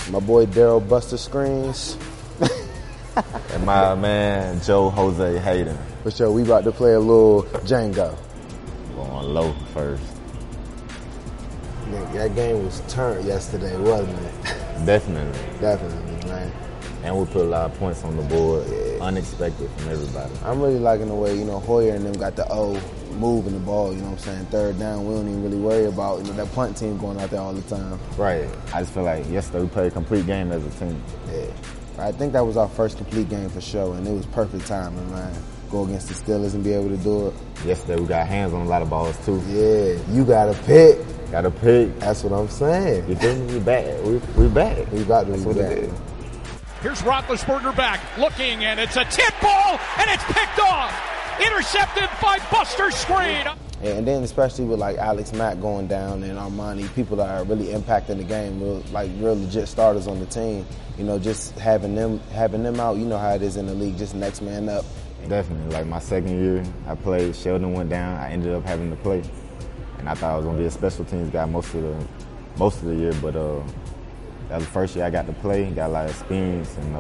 My boy Daryl Buster Screens. And my man Joe Jose Hayden. For sure, we about to play a little Django. Going low first. That game was turned yesterday, wasn't it? Definitely. Definitely, man. And we put a lot of points on the board, unexpected from everybody. I'm really liking the way, Hoyer and them got the moving the ball, you know what I'm saying? Third down, we don't even really worry about, that punt team going out there all the time. Right. I just feel like yesterday we played a complete game as a team. Yeah. I think that was our first complete game for sure, and it was perfect timing, man. Go against the Steelers and be able to do it. Yesterday we got hands on a lot of balls too. Yeah, you got a pick. Got a pick. That's what I'm saying. You feel me? We back. We back. We about to That's be what back. it is. Here's Roethlisberger back, looking, and it's a tip ball, and it's picked off. Intercepted by Buster Screen. And then especially with like Alex Mack going down and Armani, people that are really impacting the game, real legit starters on the team. Just having them out, you know how it is in the league, just next man up. Definitely. Like my second year, I played. Sheldon went down. I ended up having to play, and I thought I was gonna be a special teams guy most of the year. But that was the first year I got to play, got a lot of experience, and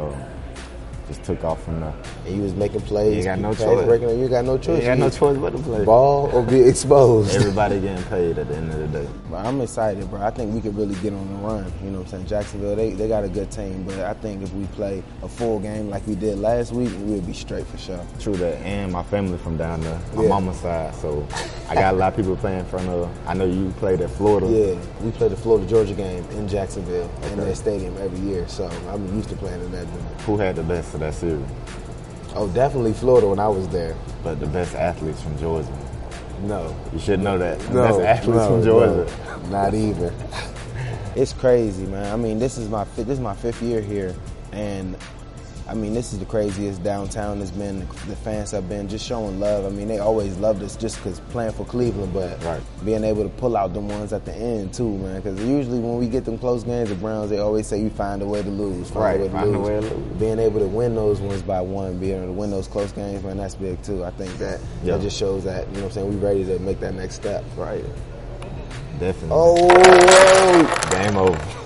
just took off from there. And you was making plays. You got no choice. You got no choice. You got no choice but to play. Ball or be exposed. Everybody getting paid at the end of the day. But I'm excited, bro. I think we could really get on the run. You know what I'm saying? Jacksonville, they got a good team, but I think if we play a full game like we did last week, we'll be straight for sure. True that. And my family from down there, my mama's side, so I got a lot of people playing in front of. I know you played at Florida. Yeah, we play the Florida-Georgia game in Jacksonville in their stadium every year, so I'm used to playing in that game. Who had the best of that series? Oh, definitely Florida when I was there. But the best athletes from Georgia? No. You should know that. The No, best athletes from Georgia? No, not even. It's crazy, man. I mean, this is my fifth year here, and I mean, this is the craziest downtown has been. The fans have been just showing love. I mean, they always loved us just because playing for Cleveland, but being able to pull out them ones at the end too, man. Because usually when we get them close games, the Browns, they always say you find a way to lose. Find a way to lose. Being able to win those ones by one, being able to win those close games, man, that's big too. I think that just shows that, you know what I'm saying, we ready to make that next step. Right. Definitely. Oh, game over.